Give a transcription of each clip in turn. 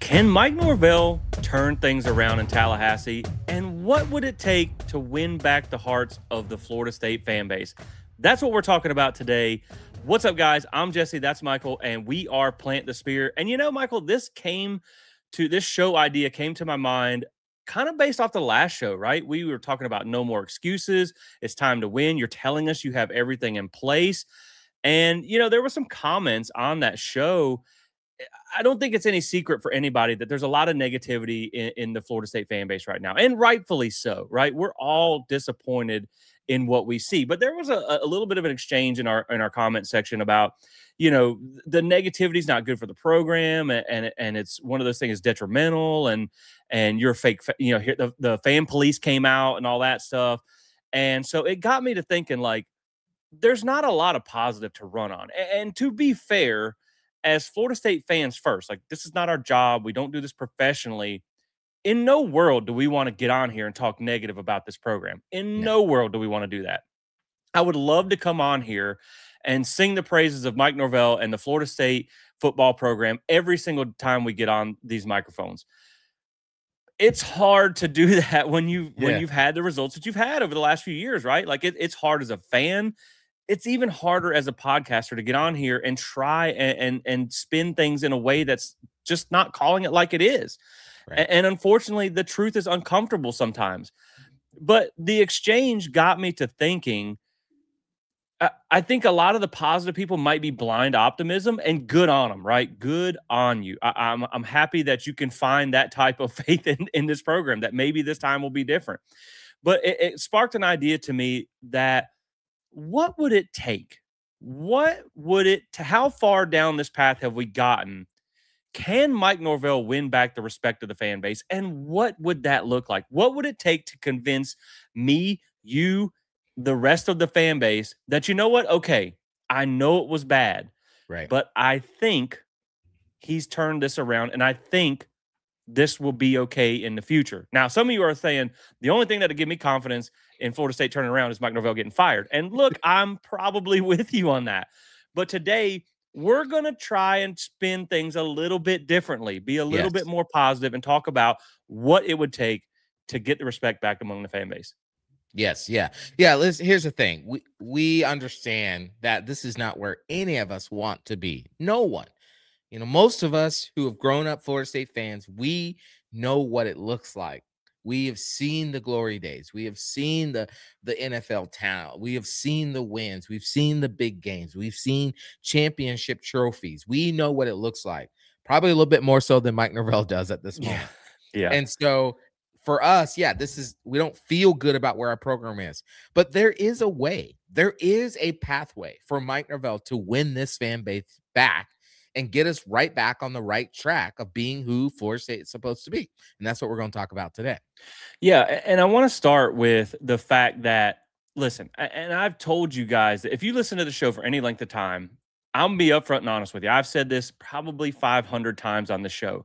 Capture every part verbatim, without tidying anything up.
Can Mike Norvell turn things around in Tallahassee? And what would it take to win back the hearts of the Florida State fan base? That's what we're talking about today. What's up, guys? I'm Jesse. That's Michael. And we are Plant the Spear. And you know, Michael, this came to this show idea came to my mind kind of based off the last show, right? We were talking about no more excuses. It's time to win. You're telling us you have everything in place. And, you know, there were some comments on that show. I don't think it's any secret for anybody that there's a lot of negativity in, in the Florida State fan base right now, and rightfully so, right? We're all disappointed in what we see, but there was a, a little bit of an exchange in our in our comment section about, you know, the negativity is not good for the program, and and, and it's one of those things detrimental, and and you're fake, you know, here the, the fan police came out and all that stuff, and so it got me to thinking, like, there's not a lot of positive to run on, and, and to be fair, as Florida State fans first, like, this is not our job. We don't do this professionally. In no world do we want to get on here and talk negative about this program. In No. no world do we want to do that. I would love to come on here and sing the praises of Mike Norvell and the Florida State football program every single time we get on these microphones. It's hard to do that when you Yeah. when you've had the results that you've had over the last few years, right? Like, it, it's hard as a fan. It's even harder as a podcaster to get on here and try and, and and spin things in a way that's just not calling it like it is. Right. And, and unfortunately, the truth is uncomfortable sometimes. But the exchange got me to thinking, I, I think a lot of the positive people might be blind optimism, and good on them, right? Good on you. I, I'm, I'm happy that you can find that type of faith in, in this program, that maybe this time will be different. But it, it sparked an idea to me that, what would it take? What would it to how far down this path have we gotten? Can Mike Norvell win back the respect of the fan base? And what would that look like? What would it take to convince me, you, the rest of the fan base that, you know what? Okay, I know it was bad, Right. but I think he's turned this around, and I think this will be okay in the future. Now, some of you are saying the only thing that'll give me confidence in Florida State turning around is Mike Norvell getting fired. And look, I'm probably with you on that. But today, we're going to try and spin things a little bit differently, be a little Yes. bit more positive, and talk about what it would take to get the respect back among the fan base. Yes. Yeah. Yeah. Listen, here's the thing. We we understand that this is not where any of us want to be. No one. You know, most of us who have grown up Florida State fans, we know what it looks like. We have seen the glory days. We have seen the the N F L talent. We have seen the wins. We've seen the big games. We've seen championship trophies. We know what it looks like. Probably a little bit more so than Mike Norvell does at this moment. Yeah. Yeah. And so for us, yeah, this is, we don't feel good about where our program is, but there is a way. There is a pathway for Mike Norvell to win this fan base back and get us right back on the right track of being who Florida State is supposed to be. And that's what we're going to talk about today. Yeah, and I want to start with the fact that, listen, and I've told you guys that if you listen to the show for any length of time, I'm going to be upfront and honest with you. I've said this probably five hundred times on the show.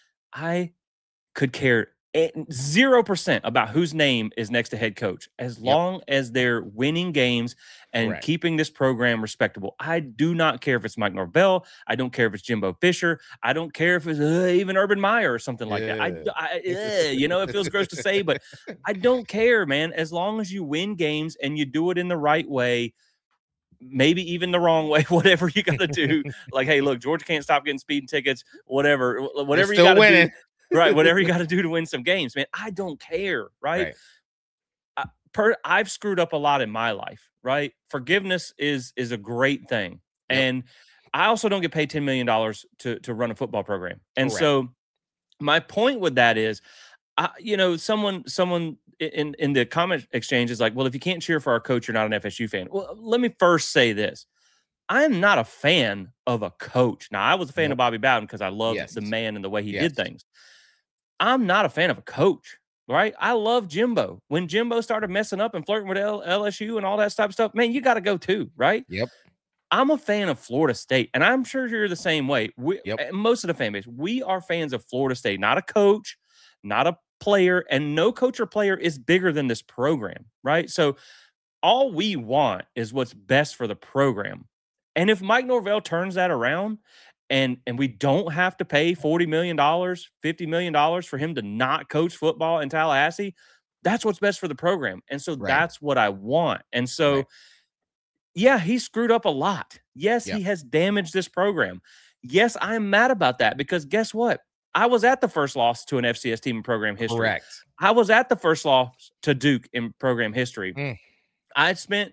I could care zero percent about whose name is next to head coach, as long yep. as they're winning games and Correct. keeping this program respectable. I do not care if it's Mike Norvell. I don't care if it's Jimbo Fisher. I don't care if it's uh, even Urban Meyer or something like yeah. that. I, I uh, you know, it feels gross to say, but I don't care, man. As long as you win games and you do it in the right way, maybe even the wrong way, whatever you got to do. Like, hey, look, Georgia can't stop getting speeding tickets, whatever, whatever you got to do. Right, whatever you got to do to win some games, man. I don't care, right? right. I, per, I've screwed up a lot in my life, right? Forgiveness is is a great thing, yep. and I also don't get paid ten million dollars to to run a football program. And Correct. So, my point with that is, I, you know, someone someone in in the comment exchange is like, well, if you can't cheer for our coach, you're not an F S U fan. Well, let me first say this. I'm not a fan of a coach. Now, I was a fan nope. of Bobby Bowden because I loved yes. the man and the way he yes. did things. I'm not a fan of a coach, right? I love Jimbo. When Jimbo started messing up and flirting with L- LSU and all that type of stuff, man, you got to go too, right? Yep. I'm a fan of Florida State, and I'm sure you're the same way. We, yep. Most of the fan base, we are fans of Florida State, not a coach, not a player, and no coach or player is bigger than this program, right? So all we want is what's best for the program. And if Mike Norvell turns that around and and we don't have to pay forty million dollars, fifty million dollars for him to not coach football in Tallahassee, that's what's best for the program. And so Right. that's what I want. And so, Right. yeah, he screwed up a lot. Yes, Yep. he has damaged this program. Yes, I'm mad about that because guess what? I was at the first loss to an F C S team in program history. Correct. I was at the first loss to Duke in program history. Mm. I had spent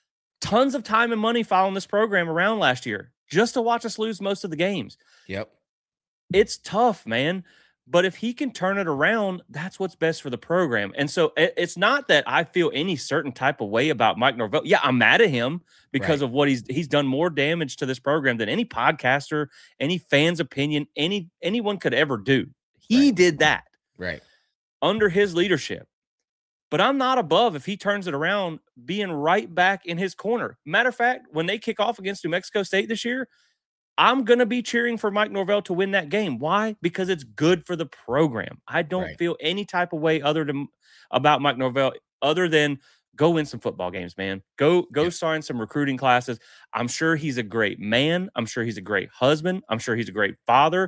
tons of time and money following this program around last year just to watch us lose most of the games. Yep. It's tough, man. But if he can turn it around, that's what's best for the program. And so it, it's not that I feel any certain type of way about Mike Norvell. Yeah, I'm mad at him because Right. of what he's he's done more damage to this program than any podcaster, any fan's opinion, any anyone could ever do. He Right. did that Right. under his leadership. But I'm not above if he turns it around, being right back in his corner. Matter of fact, when they kick off against New Mexico State this year, I'm going to be cheering for Mike Norvell to win that game. Why? Because it's good for the program. I don't Right. feel any type of way other than about Mike Norvell other than go win some football games, man. Go go Yeah. sign some recruiting classes. I'm sure he's a great man. I'm sure he's a great husband. I'm sure he's a great father.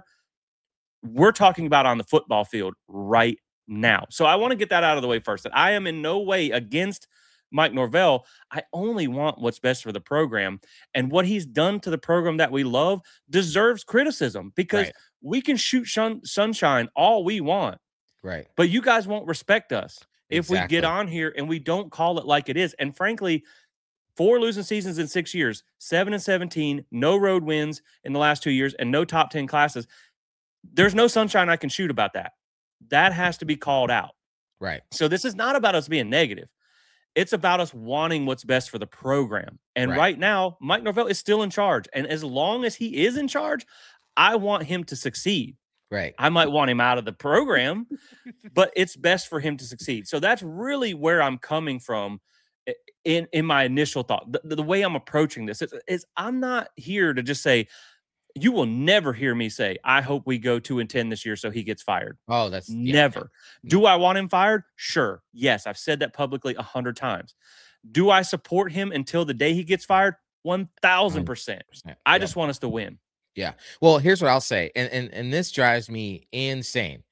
We're talking about on the football field right now. So I want to get that out of the way first, that I am in no way against Mike Norvell. I only want what's best for the program. And what he's done to the program that we love deserves criticism because Right. we can shoot shun- sunshine all we want, Right. but you guys won't respect us if we Exactly. get on here and we don't call it like it is. And frankly, four losing seasons in six years, seven and seventeen, no road wins in the last two years, and no top ten classes. There's no sunshine I can shoot about that. That has to be called out. Right. So this is not about us being negative. It's about us wanting what's best for the program. And Right. right now, Mike Norvell is still in charge. And as long as he is in charge, I want him to succeed. Right. I might want him out of the program, but it's best for him to succeed. So that's really where I'm coming from i- in, in my initial thought. The, the way I'm approaching this is, is I'm not here to just say, you will never hear me say, I hope we go two and ten this year so he gets fired. Oh, that's yeah, Never. no. Do I want him fired? Sure. Yes. I've said that publicly a hundred times. Do I support him until the day he gets fired? One thousand percent. I Yeah. just want us to win. Yeah. Well, here's what I'll say. And, and and this drives me insane.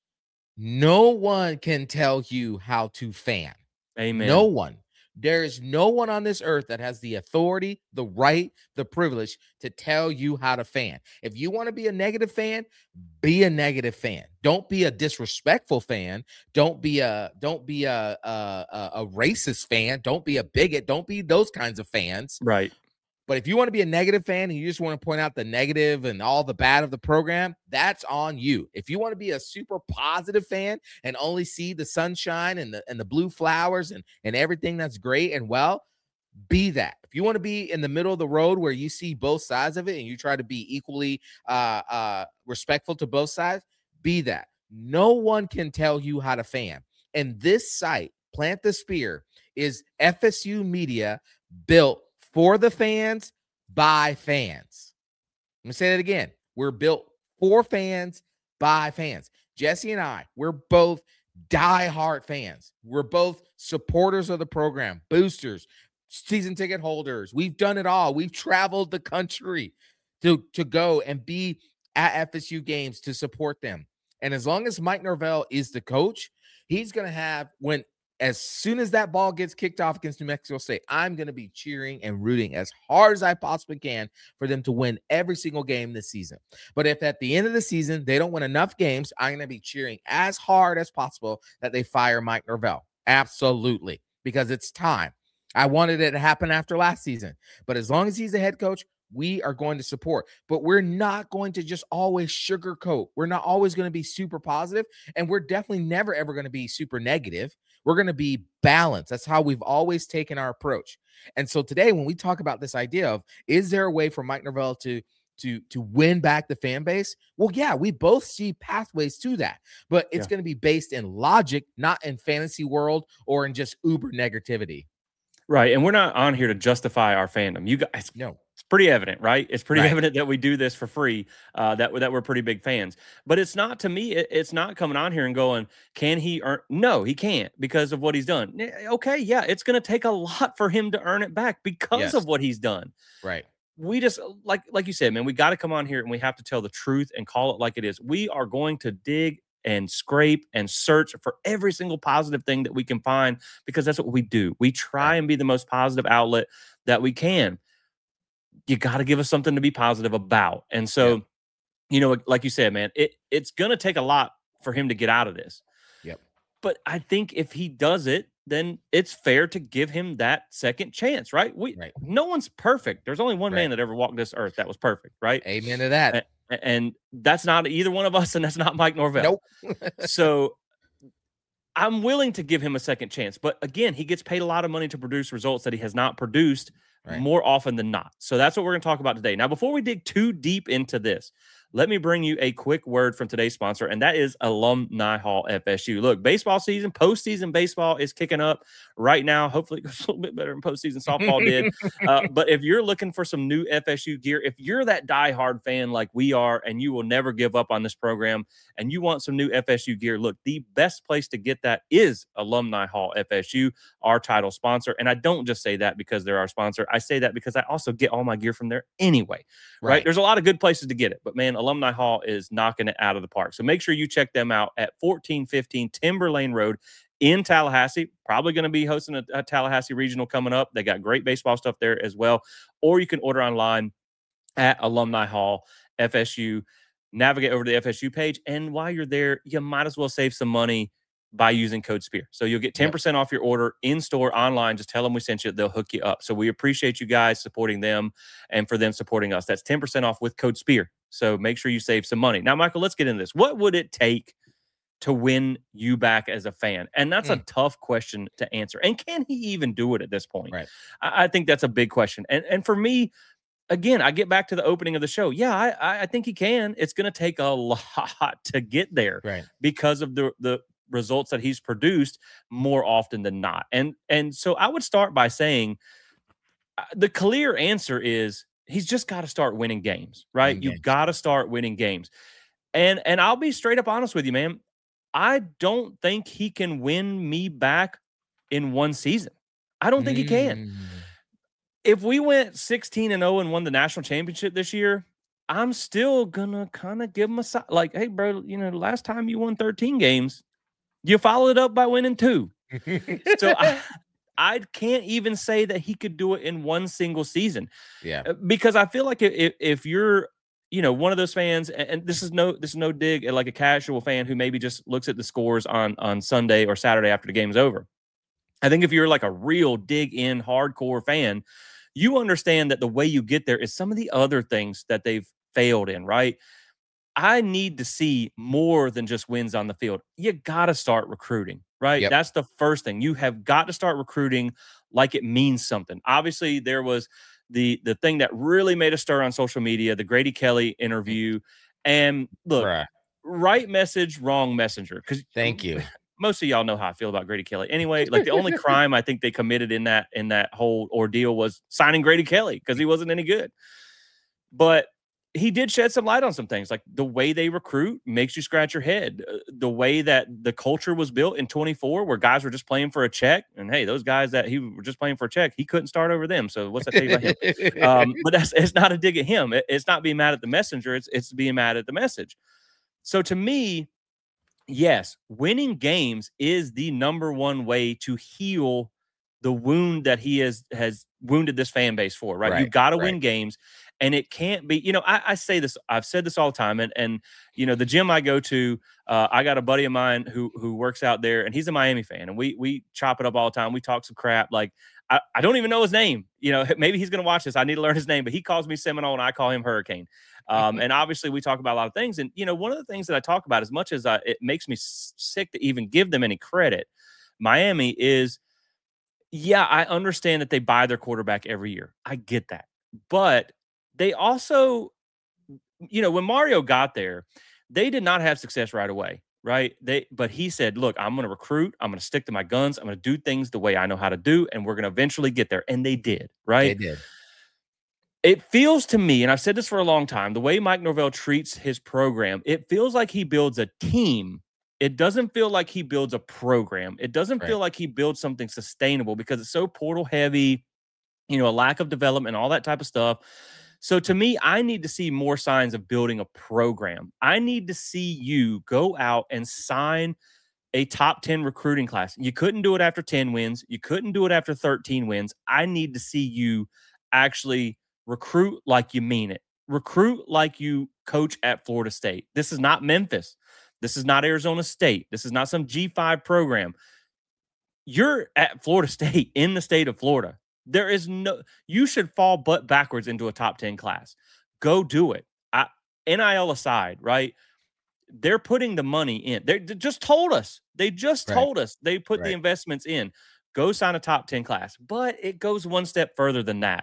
No one can tell you how to fan. Amen. No one. There is no one on this earth that has the authority, the right, the privilege to tell you how to fan. If you want to be a negative fan, be a negative fan. Don't be a disrespectful fan. Don't be a don't be a a, a, a racist fan. Don't be a bigot. Don't be those kinds of fans. Right. But if you want to be a negative fan and you just want to point out the negative and all the bad of the program, that's on you. If you want to be a super positive fan and only see the sunshine and the and the blue flowers and, and everything that's great and well, be that. If you want to be in the middle of the road where you see both sides of it and you try to be equally uh, uh, respectful to both sides, be that. No one can tell you how to fan. And this site, Plant the Spear, is F S U media built for the fans, by fans. Let me say that again. We're built for fans, by fans. Jesse and I, we're both diehard fans. We're both supporters of the program, boosters, season ticket holders. We've done it all. We've traveled the country to, to go and be at F S U games to support them. And as long as Mike Norvell is the coach, he's going to have, when as soon as that ball gets kicked off against New Mexico State, I'm going to be cheering and rooting as hard as I possibly can for them to win every single game this season. But if at the end of the season they don't win enough games, I'm going to be cheering as hard as possible that they fire Mike Norvell. Absolutely. Because it's time. I wanted it to happen after last season. But as long as he's the head coach, we are going to support. But we're not going to just always sugarcoat. We're not always going to be super positive, and we're definitely never, ever going to be super negative. We're going to be balanced. That's how we've always taken our approach. And so today, when we talk about this idea of, is there a way for Mike Norvell to to to win back the fan base? Well, yeah, we both see pathways to that, but it's Yeah. going to be based in logic, not in fantasy world or in just uber negativity. Right. And we're not on here to justify our fandom. You guys, No. it's pretty evident, right? It's pretty Right. evident that we do this for free, uh, that, that we're pretty big fans. But it's not, to me, it, it's not coming on here and going, can he earn? No, he can't because of what he's done. Eh, Okay, yeah, it's going to take a lot for him to earn it back because Yes. of what he's done. Right. we just like like you said, man, we got to come on here and we have to tell the truth and call it like it is. We are going to dig and scrape and search for every single positive thing that we can find because that's what we do. We try Right. and be the most positive outlet that we can. You got to give us something to be positive about. And so, Yep. you know, like you said, man, it it's going to take a lot for him to get out of this. Yep. But I think if he does it, then it's fair to give him that second chance, right? We Right. no one's perfect. There's only one Right. man that ever walked this earth that was perfect, right? Amen to that. And, and that's not either one of us, and that's not Mike Norvell. Nope. So I'm willing to give him a second chance. But again, he gets paid a lot of money to produce results that he has not produced Right. more often than not. So that's what we're going to talk about today. Now, before we dig too deep into this, let me bring you a quick word from today's sponsor, and that is Alumni Hall F S U. Look, baseball season, postseason baseball is kicking up right now. Hopefully, it goes a little bit better than postseason softball did. Uh, but if you're looking for some new F S U gear, if you're that diehard fan like we are, and you will never give up on this program, and you want some new F S U gear, look, the best place to get that is Alumni Hall F S U, our title sponsor. And I don't just say that because they're our sponsor. I say that because I also get all my gear from there anyway, right? Right. There's a lot of good places to get it, but man, Alumni Hall is knocking it out of the park. So make sure you check them out at fourteen fifteen Timber Lane Road in Tallahassee. Probably going to be hosting a, a Tallahassee regional coming up. They got great baseball stuff there as well. Or you can order online at Alumni Hall F S U. Navigate over to the F S U page, and while you're there, you might as well save some money by using code SPEAR. So you'll get ten percent yep. off your order in store, online. Just tell them we sent you. They'll hook you up. So we appreciate you guys supporting them and for them supporting us. That's ten percent off with code SPEAR. So make sure you save some money. Now, Michael, let's get into this. What would it take to win you back as a fan? And that's mm. a tough question to answer. And can he even do it at this point? Right. I, I think that's a big question. And, and for me, again, I get back to the opening of the show. Yeah, I, I think he can. It's going to take a lot to get there, right? Because of the the results that he's produced more often than not. And and so I would start by saying uh, the clear answer is he's just got to start winning games, right? Winning you games. got to start winning games. And and I'll be straight up honest with you, man. I don't think he can win me back in one season. I don't think mm. he can. If we went sixteen and oh and won the national championship this year, I'm still gonna kind of give him a side. Like, hey, bro, you know, last time you won thirteen games, you followed it up by winning two. So I, I can't even say that he could do it in one single season. Yeah, because I feel like if if you're, you know, one of those fans, and this is no this is no dig at like a casual fan who maybe just looks at the scores on on Sunday or Saturday after the game's over. I think if you're like a real dig in hardcore fan, you understand that the way you get there is some of the other things that they've failed in, right? I need to see more than just wins on the field. You got to start recruiting, right? Yep. That's the first thing. You have got to start recruiting like it means something. Obviously, there was the the thing that really made a stir on social media, the Grady Kelly interview. And look, right, right message, wrong messenger. Because thank you. Most of y'all know how I feel about Grady Kelly. Anyway, like the only crime I think they committed in that in that whole ordeal was signing Grady Kelly because he wasn't any good. But he did shed some light on some things, like the way they recruit makes you scratch your head. Uh, the way that the culture was built in twenty-four, where guys were just playing for a check, and hey, those guys that he were just playing for a check, he couldn't start over them. So what's that tell you about him? Um, but that's it's not a dig at him. It, it's not being mad at the messenger. It's it's being mad at the message. So to me, yes, winning games is the number one way to heal the wound that he has has wounded this fan base for, right? right You got to right. win games, and it can't be, you know, I, I say this, I've said this all the time, and, and you know, the gym I go to, uh, I got a buddy of mine who who works out there, and he's a Miami fan, and we we chop it up all the time. We talk some crap, like, I, I don't even know his name. You know, maybe he's going to watch this. I need to learn his name, but he calls me Seminole, and I call him Hurricane. Um, and obviously we talk about a lot of things. And, you know, one of the things that I talk about, as much as I, it makes me sick to even give them any credit, Miami is, yeah, I understand that they buy their quarterback every year. I get that. But they also, you know, when Mario got there, they did not have success right away, right? They, but he said, look, I'm going to recruit. I'm going to stick to my guns. I'm going to do things the way I know how to do, and we're going to eventually get there. And they did, right? They did. It feels to me, and I've said this for a long time, the way Mike Norvell treats his program, it feels like he builds a team. It doesn't feel like he builds a program. It doesn't right. feel like he builds something sustainable because it's so portal heavy, you know, a lack of development, all that type of stuff. So to me, I need to see more signs of building a program. I need to see you go out and sign a top ten recruiting class. You couldn't do it after ten wins. You couldn't do it after thirteen wins. I need to see you actually recruit like you mean it. Recruit like you coach at Florida State. This is not Memphis. This is not Arizona State. This is not some G five program. You're at Florida State in the state of Florida. There is no, you should fall butt backwards into a top ten class. Go do it. I, N I L aside, right? They're putting the money in. They just told us. They just Right. told us they put Right. the investments in. Go sign a top ten class. But it goes one step further than that.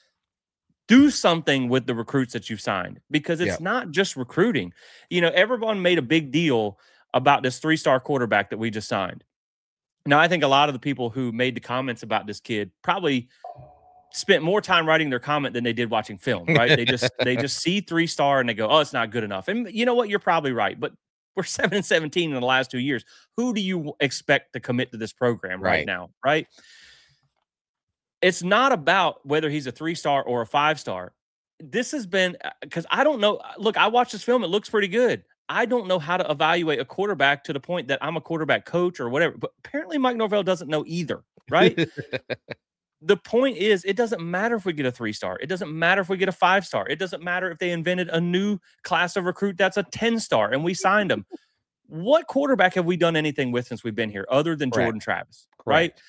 Do something with the recruits that you've signed, because it's Yep. not just recruiting. You know, everyone made a big deal about this three-star quarterback that we just signed. Now, I think a lot of the people who made the comments about this kid probably spent more time writing their comment than they did watching film, right? They just they just see three-star and they go, oh, it's not good enough. And you know what? You're probably right. But we're seven and seventeen in the last two years. Who do you expect to commit to this program right, Right. now, right? It's not about whether he's a three-star or a five-star. This has been, because I don't know. Look, I watched this film. It looks pretty good. I don't know how to evaluate a quarterback to the point that I'm a quarterback coach or whatever. But apparently Mike Norvell doesn't know either, right? The point is, it doesn't matter if we get a three-star. It doesn't matter if we get a five-star. It doesn't matter if they invented a new class of recruit that's a ten-star and we signed them. What quarterback have we done anything with since we've been here other than Correct. Jordan Travis, right? Correct.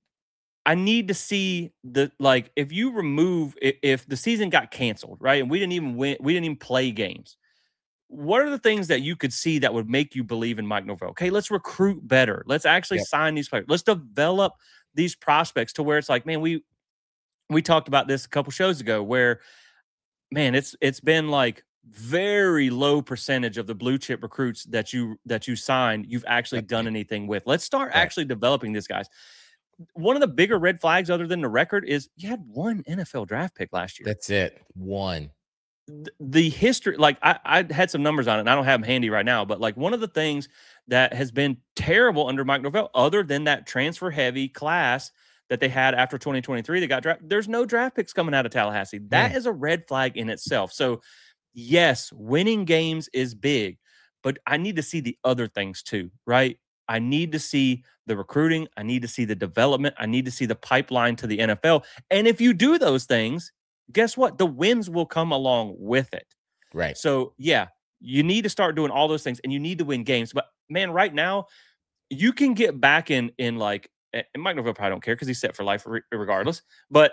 I need to see the, like, if you remove, if, if the season got canceled, right, and we didn't even win, we didn't even play games, what are the things that you could see that would make you believe in Mike Norvell? Okay, let's recruit better. Let's actually Yep. sign these players. Let's develop these prospects to where it's like, man, we we talked about this a couple shows ago where, man, it's it's been like very low percentage of the blue chip recruits that you that you signed, you've actually Yep. done anything with. Let's start Right. actually developing these guys. One of the bigger red flags other than the record is you had one N F L draft pick last year. That's it. One. Th- the history, like I, I had some numbers on it and I don't have them handy right now, but like one of the things that has been terrible under Mike Norvell, other than that transfer heavy class that they had after twenty twenty-three, they got drafted. There's no draft picks coming out of Tallahassee. That Mm. is a red flag in itself. So yes, winning games is big, but I need to see the other things too, right? I need to see the recruiting. I need to see the development. I need to see the pipeline to the N F L. And if you do those things, guess what? The wins will come along with it. Right. So, yeah, you need to start doing all those things and you need to win games. But man, right now, you can get back in, in like, and Mike Norvell probably don't care because he's set for life re- regardless, but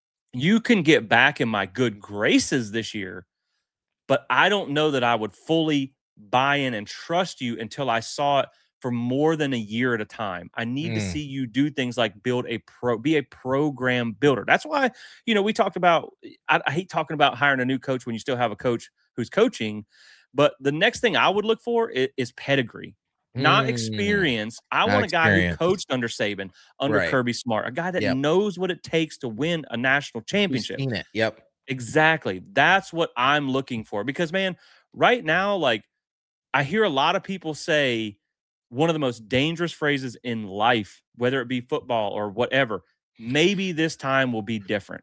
you can get back in my good graces this year. But I don't know that I would fully buy in and trust you until I saw it for more than a year at a time. I need to Mm. see you do things like build a pro, be a program builder. That's why, you know, we talked about, I, I hate talking about hiring a new coach when you still have a coach who's coaching, but the next thing I would look for is, is pedigree, not Mm. experience. I Not want a guy who experience. coached under Saban, under Right. Kirby Smart, a guy that Yep. knows what it takes to win a national Who's championship. seen it? Yep. Exactly. That's what I'm looking for. Because, man, right now, like, I hear a lot of people say one of the most dangerous phrases in life, whether it be football or whatever, maybe this time will be different.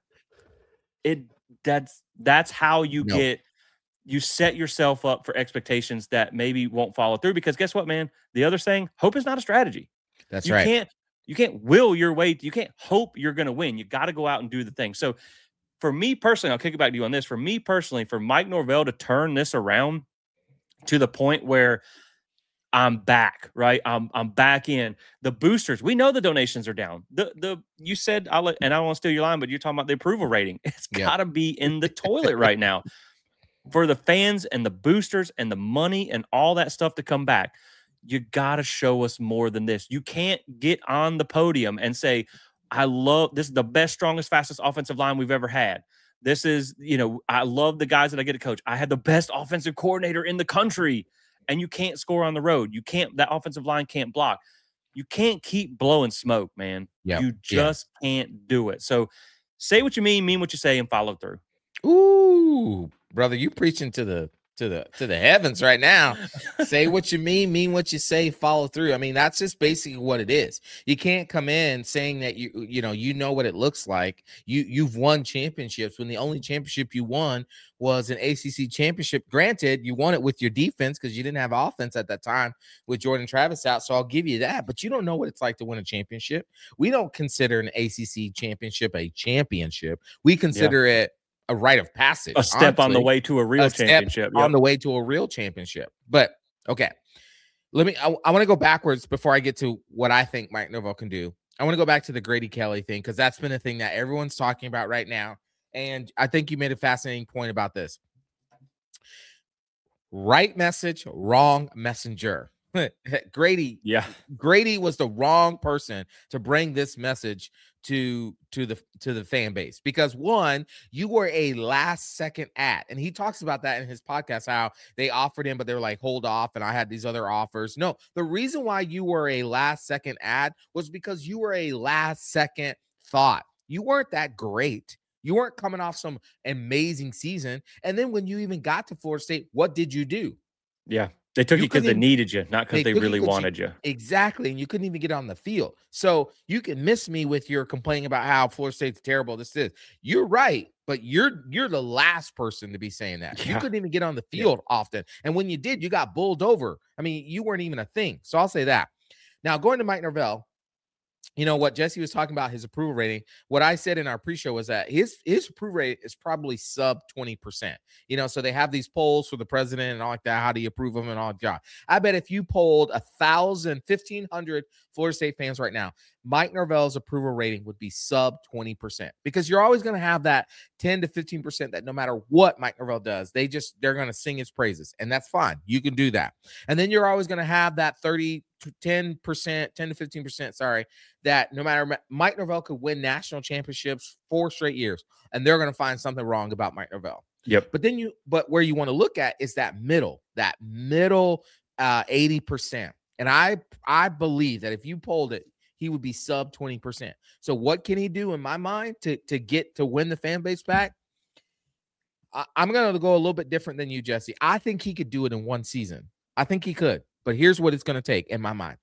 It that's that's how you No. get you set yourself up for expectations that maybe won't follow through. Because guess what, man? The other saying, hope is not a strategy. That's you right. can't you can't will your way. You can't hope you're going to win. You got to go out and do the thing. So for me personally, I'll kick it back to you on this. For me personally, for Mike Norvell to turn this around to the point where I'm back, right? I'm I'm back in the boosters. We know the donations are down. The the you said I'll let, and I don't want to steal your line, but you're talking about the approval rating. It's Yep. got to be in the toilet right now for the fans and the boosters and the money and all that stuff to come back. You got to show us more than this. You can't get on the podium and say, I love this is the best, strongest, fastest offensive line we've ever had. This is, you know, I love the guys that I get to coach. I had the best offensive coordinator in the country, and you can't score on the road. You can't, that offensive line can't block. You can't keep blowing smoke, man. Yep. You Yeah. just can't do it. So say what you mean, mean what you say, and follow through. Ooh, brother, you preaching to the to the to the heavens right now. Say what you mean, mean what you say, follow through. I mean, that's just basically what it is. You can't come in saying that you you know you know what it looks like. You you've won championships when the only championship you won was an A C C championship. Granted, you won it with your defense because you didn't have offense at that time with Jordan Travis out. So I'll give you that. But you don't know what it's like to win a championship. We don't consider an A C C championship a championship. We consider yeah. it a rite of passage, a step honestly. on the way to a real a championship, yep. on the way to a real championship. But okay, let me. I, I want to go backwards before I get to what I think Mike Norvell can do. I want to go back to the Grady Kelly thing because that's been a thing that everyone's talking about right now, and I think you made a fascinating point about this. Right message, wrong messenger. Grady, yeah, Grady was the wrong person to bring this message to to the to the fan base because one, you were a last second ad, and he talks about that in his podcast how they offered him, but they were like, hold off, and I had these other offers. No, the reason why you were a last second ad was because you were a last second thought. You weren't that great. You weren't coming off some amazing season, and then when you even got to Florida State, what did you do? Yeah. They took you because they needed you, not because they, they really wanted you, you. Exactly. And you couldn't even get on the field. So you can miss me with your complaining about how Florida State's terrible. This is. You're right, but you're you're the last person to be saying that. Yeah. You couldn't even get on the field yeah. often. And when you did, you got bowled over. I mean, you weren't even a thing. So I'll say that. Now, going to Mike Norvell, you know what Jesse was talking about his approval rating. What I said in our pre-show was that his his approval rate is probably sub twenty percent. You know, so they have these polls for the president and all like that. How do you approve of him and all that? I bet if you polled a thousand, fifteen hundred Florida State fans right now, Mike Norvell's approval rating would be sub twenty percent because you're always going to have that ten to fifteen percent that no matter what Mike Norvell does, they just, they're going to sing his praises. And that's fine. You can do that. And then you're always going to have that thirty to ten percent, ten to fifteen percent, sorry, that no matter, Mike Norvell could win national championships four straight years, and they're going to find something wrong about Mike Norvell. Yep. But then you, but where you want to look at is that middle, that middle uh, eighty percent. And I, I believe that if you polled it, he would be sub twenty percent. So what can he do in my mind to, to get to win the fan base back? I, I'm going to go a little bit different than you, Jesse. I think he could do it in one season. I think he could. But here's what it's going to take in my mind.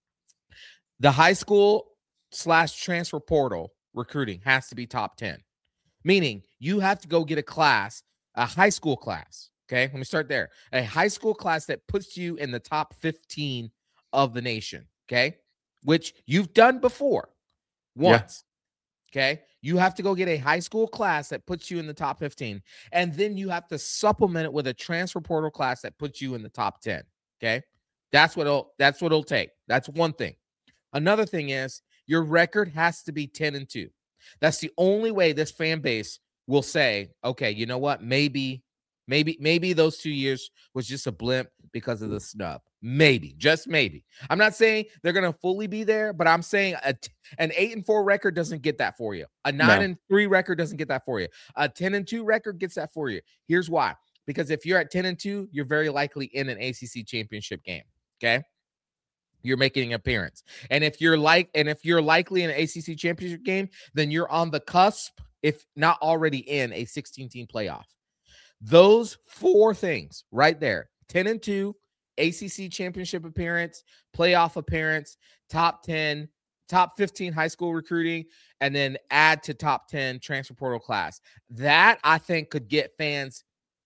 The high school slash transfer portal recruiting has to be top ten, meaning you have to go get a class, a high school class. Okay, let me start there. A high school class that puts you in the top fifteen of the nation. Okay, which you've done before once. Yeah. Okay, you have to go get a high school class that puts you in the top fifteen, and then you have to supplement it with a transfer portal class that puts you in the top ten. Okay. That's what it'll, that's what it'll take. That's one thing. Another thing is your record has to be ten and two. That's the only way this fan base will say, okay, you know what? Maybe, maybe, maybe those two years was just a blimp because of the snub. Maybe, just maybe. I'm not saying they're going to fully be there, but I'm saying a, an eight and four record doesn't get that for you. A nine no. and three record doesn't get that for you. A ten and two record gets that for you. Here's why. Because if you're at ten and two, you're very likely in an A C C championship game. Okay, you're making an appearance, and if you're like, and if you're likely in an A C C championship game, then you're on the cusp, if not already in a sixteen team playoff. Those four things right there: ten and two, A C C championship appearance, playoff appearance, top ten, top fifteen high school recruiting, and then add to top ten transfer portal class. That I think could get fans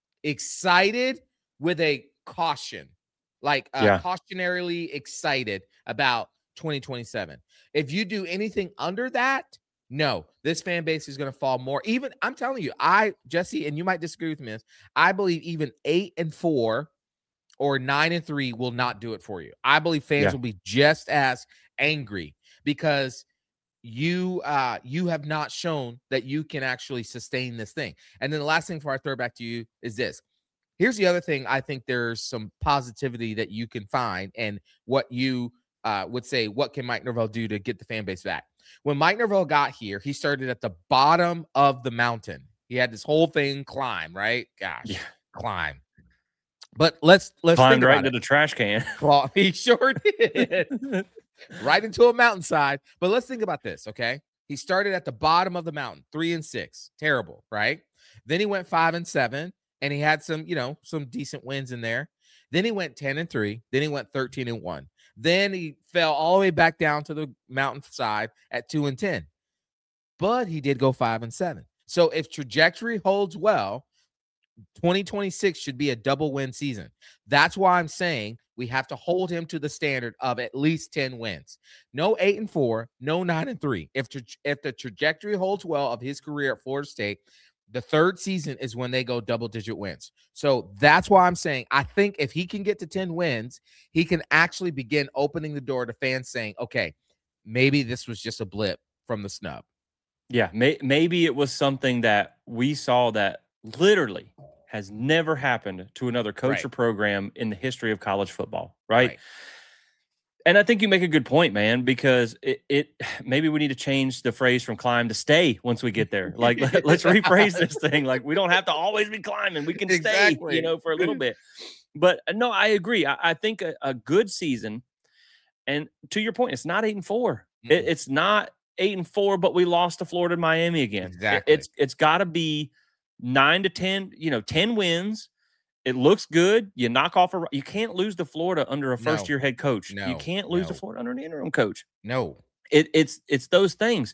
excited with a caution. Like uh, yeah. cautionarily excited about twenty twenty-seven. If you do anything under that, no, this fan base is going to fall more. Even I'm telling you, I, Jesse, and you might disagree with me, this, I believe even eight and four or nine and three will not do it for you. I believe fans yeah. will be just as angry because you uh, you have not shown that you can actually sustain this thing. And then the last thing before I throw it back to you is this. Here's the other thing. I think there's some positivity that you can find and what you uh, would say, what can Mike Norvell do to get the fan base back? When Mike Norvell got here, he started at the bottom of the mountain. He had this whole thing climb, right? Gosh, yeah. climb. But let's let's climbed think right about into it. the trash can. Well, he sure did. Right into a mountainside. But let's think about this, okay? He started at the bottom of the mountain, three and six. Terrible, right? Then he went five and seven. and he had some, you know, some decent wins in there. Then he went ten and three. Then he went thirteen and one. Then he fell all the way back down to the mountainside at two and ten. But he did go five and seven. So if trajectory holds well, twenty twenty-six should be a double win season. That's why I'm saying we have to hold him to the standard of at least ten wins. No eight and four, no nine and three. If tra- if the trajectory holds well of his career at Florida State, the third season is when they go double digit wins. So that's why I'm saying I think if he can get to ten wins, he can actually begin opening the door to fans saying, okay, maybe this was just a blip from the snub. Yeah, may, maybe it was something that we saw that literally has never happened to another coach Right. or program in the history of college football, right? Right. And I think you make a good point, man, because it, it maybe we need to change the phrase from climb to stay once we get there. Like, let, let's rephrase this thing. Like, we don't have to always be climbing. We can stay, Exactly. you know, for a little bit. But uh, no, I agree. I, I think a, a good season, and to your point, it's not eight and four. It, Mm-mm. it's not eight and four, but we lost to Florida and Miami again. It- Exactly. it's it's got to be nine to ten. You know, ten wins. It looks good. You knock off a. You can't lose to Florida under a No. first year head coach. No. You can't lose to No. Florida under an interim coach. No. It, it's it's those things.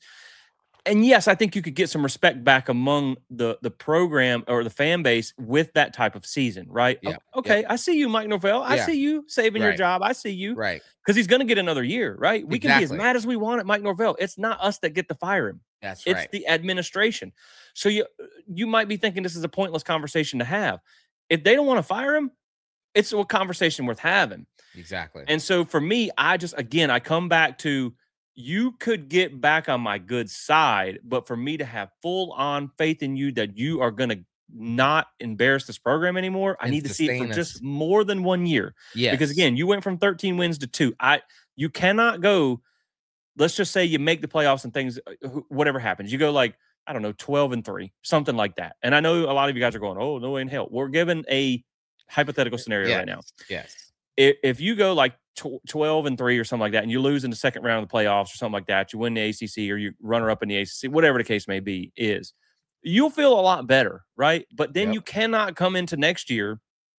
And yes, I think you could get some respect back among the the program or the fan base with that type of season, right? Yeah. O- Okay, I see you, Mike Norvell. I Yeah. see you saving your Right. job. I see you. Right. Because he's going to get another year, right? We can be as Exactly. mad as we want at Mike Norvell. It's not us that get to fire him. That's It's right. the administration. So you you might be thinking this is a pointless conversation to have. If they don't want to fire him, it's a conversation worth having. Exactly. And so for me, I just, again, I come back to you could get back on my good side, but for me to have full on faith in you that you are going to not embarrass this program anymore, I And need to see it for sustain just us. more than one year. Yes. Because again, you went from thirteen wins to two. I you cannot go. Let's just say you make the playoffs and things, uh, wh- whatever happens, you go like I don't know, twelve and three, something like that. And I know a lot of you guys are going, "Oh, no way in hell." We're given a hypothetical scenario yes. right now. Yes. If, if you go like tw- twelve and three or something like that, and you lose in the second round of the playoffs or something like that, you win the A C C or you runner up in the A C C, whatever the case may be, is you'll feel a lot better, right? But then Yep. you cannot come into next year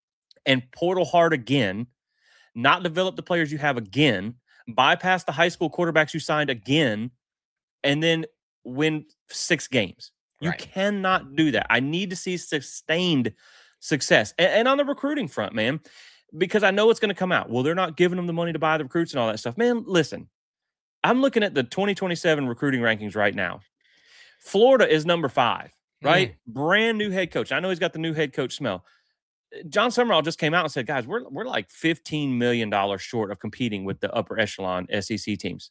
and portal hard again, not develop the players you have again, bypass the high school quarterbacks you signed again, and then win six games. You Right. cannot do that. I need to see sustained success. And, and on the recruiting front, man, because I know it's going to come out. Well, they're not giving them the money to buy the recruits and all that stuff. Man, listen, I'm looking at the twenty twenty-seven recruiting rankings right now. Florida is number five, right? Mm. Brand new head coach. I know he's got the new head coach smell. John Summerall just came out and said, guys, we're, we're like fifteen million dollars short of competing with the upper echelon S E C teams.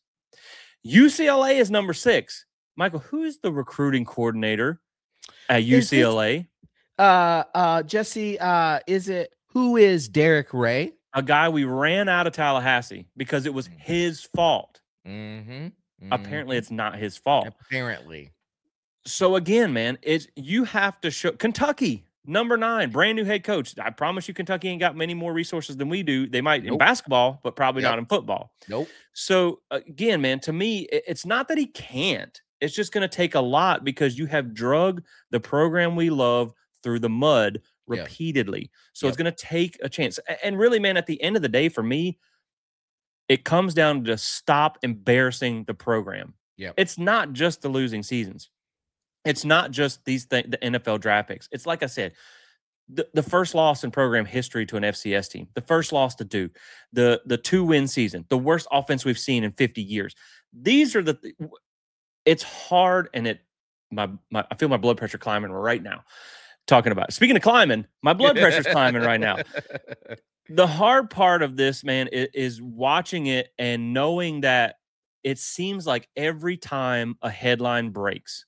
U C L A is number six. Michael, who's the recruiting coordinator at Is U this- C L A? Uh uh Jesse, uh is it who is Derek Ray? A guy we ran out of Tallahassee because it was his fault. Mm-hmm. Apparently, it's not his fault. Apparently. So again, man, it's you have to show Kentucky, number nine, brand new head coach. I promise you, Kentucky ain't got many more resources than we do. They might in Nope. basketball, but probably Yep. not in football. Nope. So again, man, to me, it- it's not that he can't. It's just going to take a lot because you have drug the program we love through the mud Yep. repeatedly. So it's Yep. going to take a chance. A- And really, man, at the end of the day, for me, it comes down to stop embarrassing the program. Yep. It's not just the losing seasons. It's not just these th- the N F L draft picks. It's like I said, the, the first loss in program history to an F C S team, the first loss to Duke, the the two win season, the worst offense we've seen in fifty years. These are the. Th- it's hard, and it my, my I feel my blood pressure climbing right now. Talking about it. Speaking of climbing, my blood pressure's climbing right now. The hard part of this, man, is, is watching it and knowing that it seems like every time a headline breaks,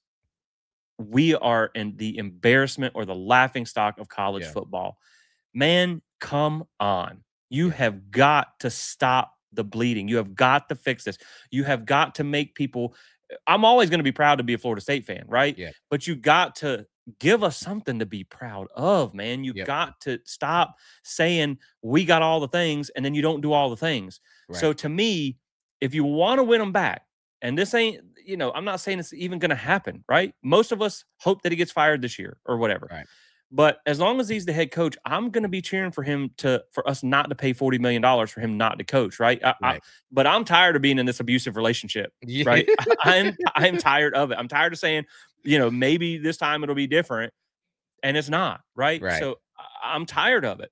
we are in the embarrassment or the laughing stock of college Yeah. football. Man, come on. You Yeah. have got to stop the bleeding. You have got to fix this. You have got to make people. I'm always going to be proud to be a Florida State fan, right? Yeah. But you got to give us something to be proud of, man. You Yep. got to stop saying we got all the things and then you don't do all the things. Right. So to me, if you want to win them back, and this ain't, you know, I'm not saying it's even going to happen, right? Most of us hope that he gets fired this year or whatever. Right. But as long as he's the head coach, I'm going to be cheering for him to for us not to pay forty million dollars for him not to coach, right? I, I, Right. but I'm tired of being in this abusive relationship, Yeah. right? I'm I'm tired of it. I'm tired of saying, you know, maybe this time it'll be different, and it's not, right? Right. So I- I'm tired of it.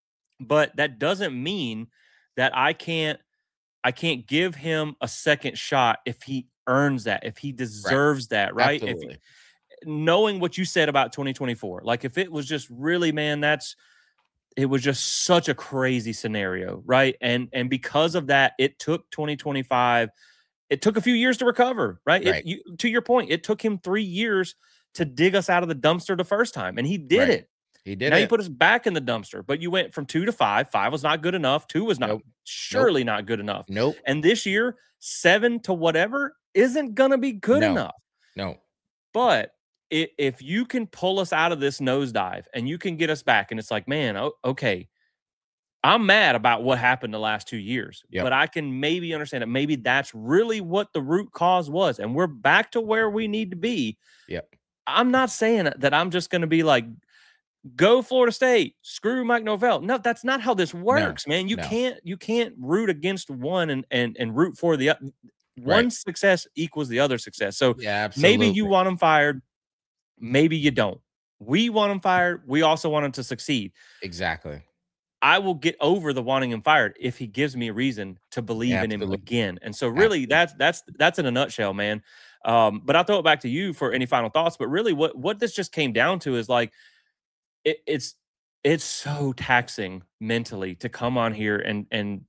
But that doesn't mean that I can't I can't give him a second shot if he earns that, if he deserves that, right? If Absolutely. knowing what you said about twenty twenty-four, like if it was just really, man, that's it was just such a crazy scenario, right? And and because of that, it took twenty twenty-five, it took a few years to recover, right? It, Right. you, to your point, it took him three years to dig us out of the dumpster the first time, and he did Right. it. He did Now you it. put us back in the dumpster, but you went from two to five. Five was not good enough. Two was not Nope. surely not good enough. Nope. And this year, seven to whatever isn't gonna be good No. enough. No. But i- if you can pull us out of this nosedive and you can get us back, and it's like, man, oh, okay, I'm mad about what happened the last two years, Yep. but I can maybe understand that maybe that's really what the root cause was, and we're back to where we need to be. Yep. I'm not saying that I'm just going to be like, go Florida State, screw Mike Norvell. No, that's not how this works, man. You no. can't you can't root against one and and and root for the other. One Right. success equals the other success. So Yeah, absolutely. maybe you want him fired, maybe you don't. We want him fired. We also want him to succeed. Exactly. I will get over the wanting him fired if he gives me a reason to believe in him Absolutely. again. And so really Absolutely. that's that's that's in a nutshell, man. Um, but I'll throw it back to you for any final thoughts. But really what what this just came down to is like it, it's it's so taxing mentally to come on here and and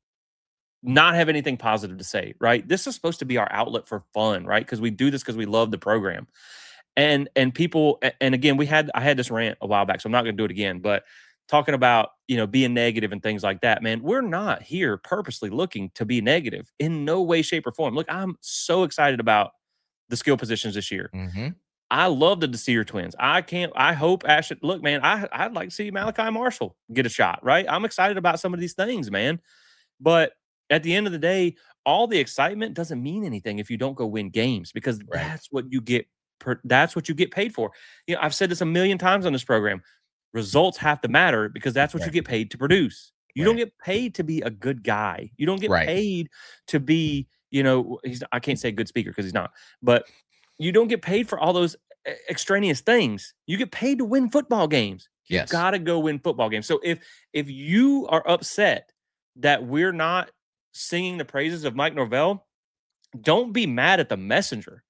not have anything positive to say, right? This is supposed to be our outlet for fun, right? Because we do this because we love the program. And and people a- and again, we had I had this rant a while back, so I'm not gonna do it again, but talking about you know being negative and things like that, man, we're not here purposely looking to be negative in no way, shape, or form. Look, I'm so excited about the skill positions this year. Mm-hmm. I love the Desir twins. I can't. I hope Ashton. Look, man, I I'd like to see Malachi Marshall get a shot. Right. I'm excited about some of these things, man. But at the end of the day, all the excitement doesn't mean anything if you don't go win games because Right. that's what you get. Per, that's what you get paid for. You know, I've said this a million times on this program. Results have to matter because that's what Right. you get paid to produce. You Right. don't get paid to be a good guy. You don't get Right. paid to be, you know, he's. I can't say a good speaker because he's not, but you don't get paid for all those e- extraneous things. You get paid to win football games. You Yes. got to go win football games. So if if you are upset that we're not singing the praises of Mike Norvell, don't be mad at the messenger.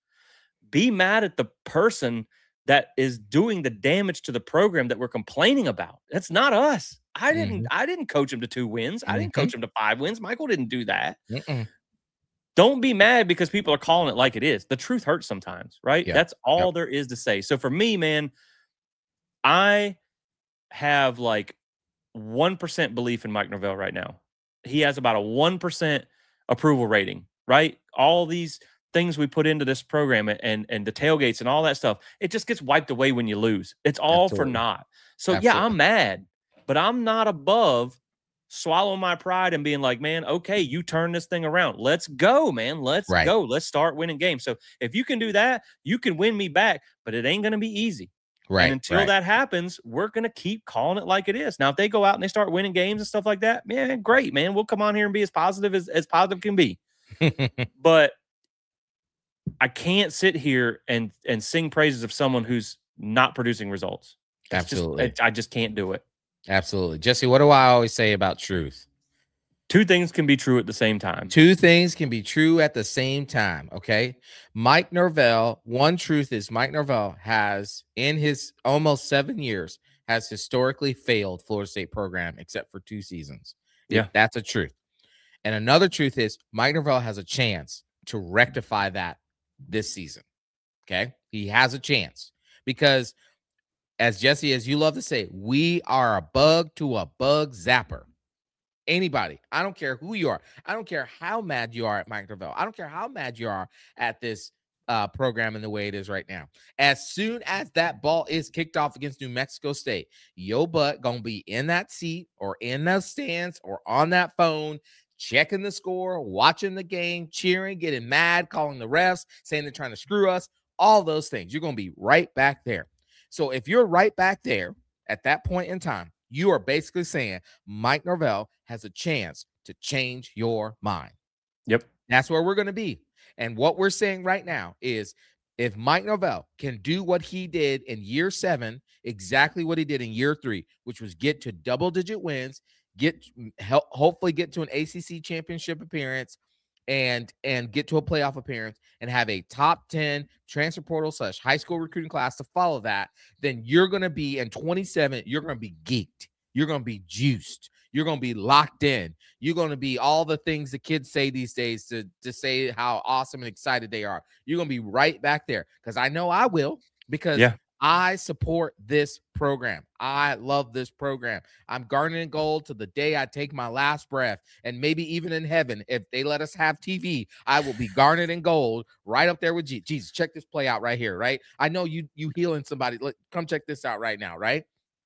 Be mad at the person that is doing the damage to the program that we're complaining about. That's not us. I didn't Mhm. I didn't coach him to two wins. I didn't Mhm. coach him to five wins. Michael didn't do that. Mm-mm. Don't be mad because people are calling it like it is. The truth hurts sometimes, right? Yeah. That's all Yep. there is to say. So for me, man, I have like one percent belief in Mike Norvell right now. He has about a one percent approval rating, right? All these things we put into this program and, and and the tailgates and all that stuff, it just gets wiped away when you lose. It's all for Absolutely. naught. So yeah, Absolutely. I'm mad, but I'm not above swallowing my pride and being like, man, okay, you turn this thing around. Let's go, man. Let's Right. go. Let's start winning games. So if you can do that, you can win me back, but it ain't going to be easy. Right. And until right. that happens, we're going to keep calling it like it is. Now, if they go out and they start winning games and stuff like that, man, great, man. We'll come on here and be as positive as, as positive can be. But I can't sit here and and sing praises of someone who's not producing results. It's Absolutely. Just, I, I just can't do it. Absolutely. Jesse, what do I always say about truth? Two things can be true at the same time. Two things can be true at the same time. Okay. Mike Norvell, one truth is Mike Norvell has, in his almost seven years, has historically failed Florida State program except for two seasons. Yeah. That's a truth. And another truth is Mike Norvell has a chance to rectify that this season. Okay. He has a chance because, as Jesse, as you love to say, we are a bug to a bug zapper. Anybody, I don't care who you are. I don't care how mad you are at Mike Norvell. I don't care how mad you are at this uh, program and the way it is right now. As soon as that ball is kicked off against New Mexico State, your butt gonna be in that seat or in those stands or on that phone, checking the score, watching the game, cheering, getting mad, calling the refs, saying they're trying to screw us, all those things. You're gonna be right back there. So if you're right back there at that point in time, you are basically saying Mike Norvell has a chance to change your mind. Yep. That's where we're going to be. And what we're saying right now is if Mike Norvell can do what he did in year seven, exactly what he did in year three, which was get to double digit wins, get help, hopefully get to an A C C championship appearance and and get to a playoff appearance and have a top ten transfer portal slash high school recruiting class to follow that, then you're going to be in twenty-seven, you're going to be geeked. You're going to be juiced. You're going to be locked in. You're going to be all the things the kids say these days to, to say how awesome and excited they are. You're going to be right back there because I know I will because yeah. I support this program. I love this program. I'm garnering gold to the day I take my last breath. And maybe even in heaven, if they let us have T V, I will be garnered in gold right up there with Jesus. Jesus, check this play out right here, right? I know you you healing somebody. Let, come check this out right now, right?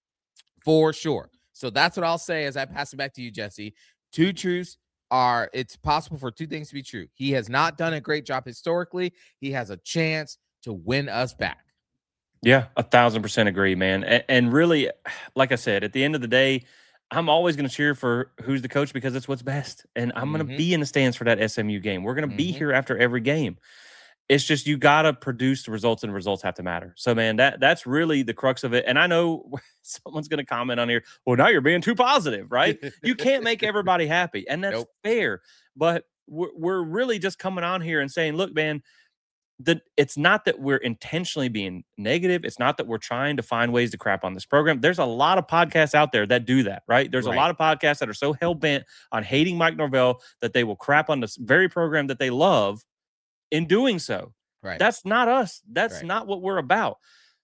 For sure. So that's what I'll say as I pass it back to you, Jesse. Two truths are, it's possible for two things to be true. He has not done a great job historically. He has a chance to win us back. Yeah, a thousand percent agree, man. And, and really, like I said, at the end of the day, I'm always going to cheer for who's the coach because it's what's best. And I'm Mm-hmm. going to be in the stands for that S M U game. We're going to Mm-hmm. be here after every game. It's just you got to produce the results, and results have to matter. So, man, that that's really the crux of it. And I know someone's going to comment on here, well, now you're being too positive, right? You can't make everybody happy, and that's Nope. fair. But we're, we're really just coming on here and saying, look, man, the, it's not that we're intentionally being negative. It's not that we're trying to find ways to crap on this program. There's a lot of podcasts out there that do that, right? There's Right. a lot of podcasts that are so hell-bent on hating Mike Norvell that they will crap on this very program that they love in doing so. Right. That's not us. That's Right. not what we're about.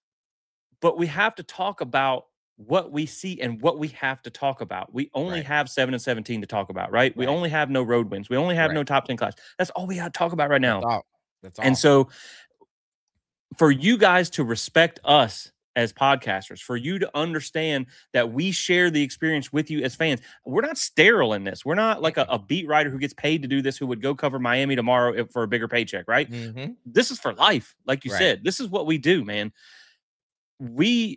But we have to talk about what we see and what we have to talk about. We only Right. have seven and seventeen to talk about, right? We Right. only have no road wins. We only have Right. no top ten class. That's all we got to talk about right now. That's all. That's all. And so for you guys to respect us as podcasters, for you to understand that we share the experience with you as fans, we're not sterile in this. We're not like a, a beat writer who gets paid to do this, who would go cover Miami tomorrow if, for a bigger paycheck, right? Mm-hmm. This is for life. Like you Right. said, this is what we do, man. We,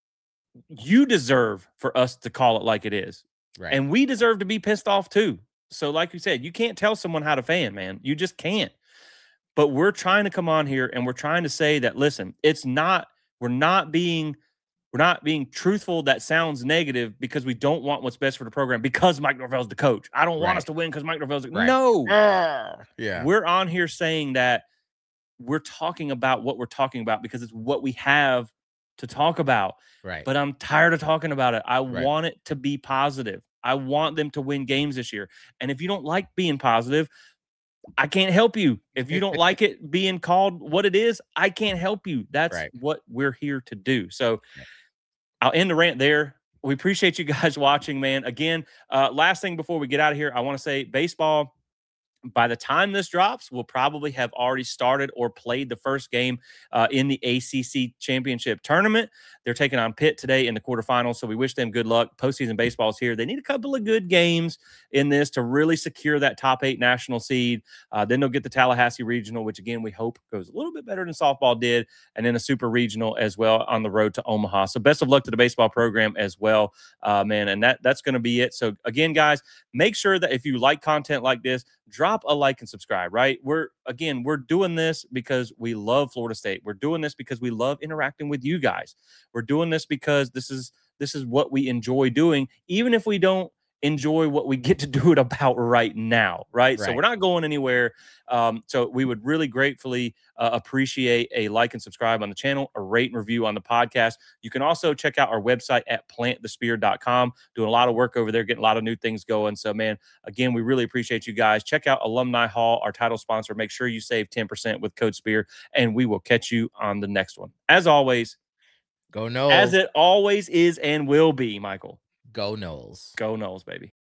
you deserve for us to call it like it is. Right. And we deserve to be pissed off too. So like you said, you can't tell someone how to fan, man. You just can't. But we're trying to come on here and we're trying to say that, listen, it's not, we're not being, we're not being truthful. That sounds negative because we don't want what's best for the program because Mike Norvell's the coach. I don't want Right. us to win because Mike Norvell's the Right. No. Yeah. We're on here saying that we're talking about what we're talking about because it's what we have to talk about. Right. But I'm tired of talking about it. I Right. want it to be positive. I want them to win games this year. And if you don't like being positive, I can't help you. If you don't like it being called what it is, I can't help you. That's Right. what we're here to do. So Yeah. I'll end the rant there. We appreciate you guys watching, man. Again, uh, last thing before we get out of here, I want to say baseball, by the time this drops, we'll probably have already started or played the first game uh, in the A C C championship tournament. They're taking on Pitt today in the quarterfinals, so we wish them good luck. Postseason baseball is here. They need a couple of good games in this to really secure that top eight national seed. Uh, then they'll get the Tallahassee Regional, which, again, we hope goes a little bit better than softball did, and then a super regional as well on the road to Omaha. So best of luck to the baseball program as well, uh, man, and that that's going to be it. So, again, guys, make sure that if you like content like this, drop a like and subscribe, right? We're, again, we're doing this because we love Florida State. We're doing this because we love interacting with you guys. We're doing this because this is this is what we enjoy doing, even if we don't enjoy what we get to do it about right now, right? Right. So we're not going anywhere. Um, so we would really gratefully uh, appreciate a like and subscribe on the channel, a rate and review on the podcast. You can also check out our website at plant the spear dot com. Doing a lot of work over there, getting a lot of new things going. So, man, again, we really appreciate you guys. Check out Alumni Hall, our title sponsor. Make sure you save ten percent with code SPEAR, and we will catch you on the next one. As always, go Noles. as it always is and will be, Michael. Go Noles. Go Noles, baby.